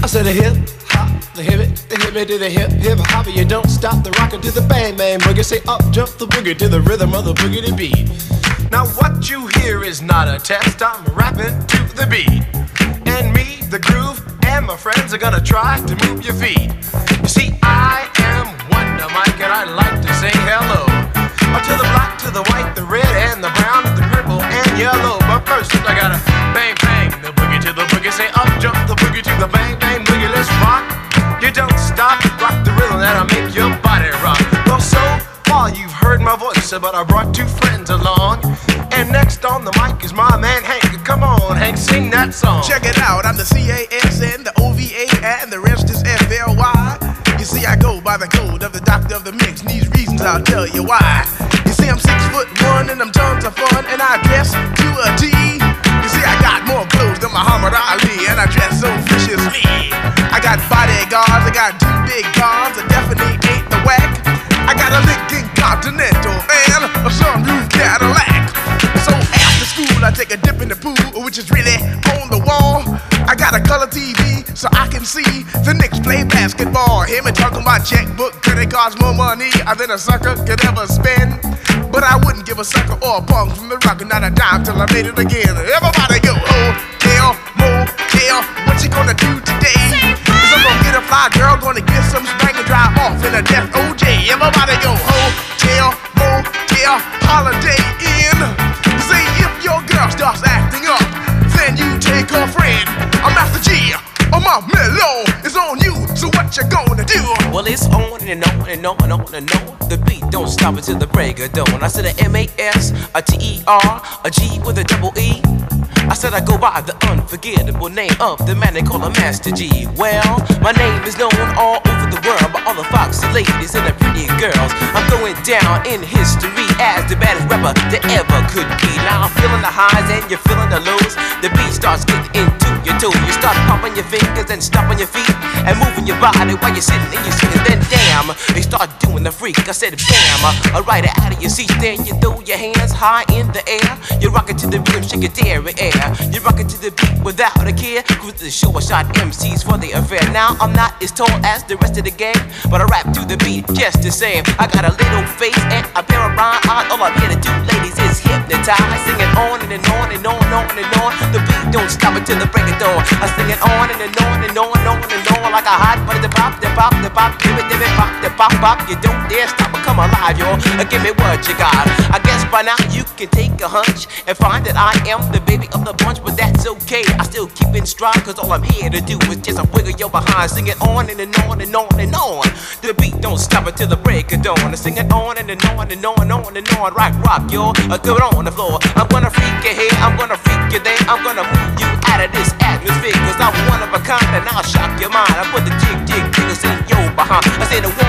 said a hip hop, the hip it to the hip hip hop. You don't stop the rocker to the bang bang boogie. Say up jump the boogie to the rhythm of the boogie to beat. Now what you hear is not a test. I'm rapping to the beat, and me, the groove, and my friends are gonna try to move your feet. You see, I am Wonder Mike, and I like to say hello to the black, to the white, the red, and the brown, the purple, and yellow. But first, I gotta bang bang the boogie to the boogie. Say up jump the boogie to the bang bang boogie. Let's rock. You don't stop, rock the rhythm that'll make your body rock. Well, so far you've heard my voice, but I brought two friends along. And next on the mic is my man Hank. Come on, Hank, sing that song. Check it out, I'm the CASN, the OVA, and the rest is FLY. You see, I go by the code of the doctor of the mix, and these reasons I'll tell you why. You see, I'm 6'1" and I'm tons of fun, and I dress to a T. You see, I got more clothes than Muhammad Ali, and I dress so viciously. I got bodyguards, I got two big cars, I definitely ain't the whack. I got a Lincoln Continental and a sunroof Cadillac. So after school, I take a dip in the pool, which is really on the wall. I got a color TV so I can see the Knicks play basketball. Him and talking about checkbook, credit cards, more money than a sucker could ever spend. But I wouldn't give a sucker or a punk from the rock, not a dime till I made it again. Everybody go, hotel, motel, what you gonna do today? Cause I'm gonna get a fly girl, gonna get some spank and drive off in a death OJ. Everybody go, hotel, motel, holiday inn. See, if your girl starts acting up, then you take her friend. I'm Master G, my mellow is on you, so what you gonna do? Well, it's on and on and on and on and on. The beat don't stop until the break of dawn. I said a M-A-S, a T-E-R, a G with a double E. I said I go by the unforgettable name of the man they call a Master G. Well, my name is known all over the world by all the foxy ladies and the pretty girls. I'm going down in history as the baddest rapper that ever could be. Now I'm feeling the highs and you're feeling the lows. The beat starts getting into your toe. You start pumping your fingers and stomping your feet and moving your body while you're sitting and you're sitting. Then damn, they start doing the freak. I said bam, right out of your seat. Then you throw your hands high in the air. You're rocking to the rhythm, shake your dairy air. You're rocking to the beat without a care. Cruise the show, I shot MCs for the affair. Now I'm not as tall as the rest of the gang, but I rap to the beat just the same. I got a little face and a pair of rhyme eyes. All I'm here to do, ladies, is hypnotize. Singing on and on and on and on and on. The beat don't stop until the break of dawn. I sing it on and on and on and on and on like a hot butter. The pop, give it, pop, the pop, pop. You don't dare stop or come alive, y'all. Give me what you got. I guess by now you can take a hunch and find that I am the baby of the bunch, but that's okay. I still keep in stride, cause all I'm here to do is just a wiggle your behind. Sing it on and on and on and on. The beat don't stop until the break of dawn. I sing it on and on and on and on and on. Rock, y'all. Good on the floor. I'm gonna freak you here, I'm gonna freak you there. I'm gonna move you out of this atmosphere, cause I'm one of a kind and I'll shock your mind. I put the jiggles in your behind. I said 1, 2,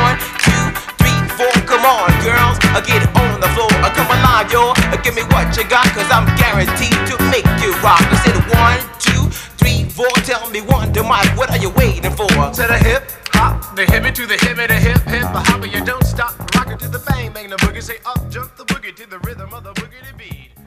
3, 4, come on, girls. Get on the floor. Come alive, y'all. Give me what you got, cause I'm guaranteed to make you rock. I said 1, 2, 3, 4. Tell me Wonder Mike, what are you waiting for? Said a hip hop, the hippie to the hippie, the hip hip hop. You don't stop, rock it to the bang bang the boogie. Say up jump the boogie to the rhythm of the boogie to beat.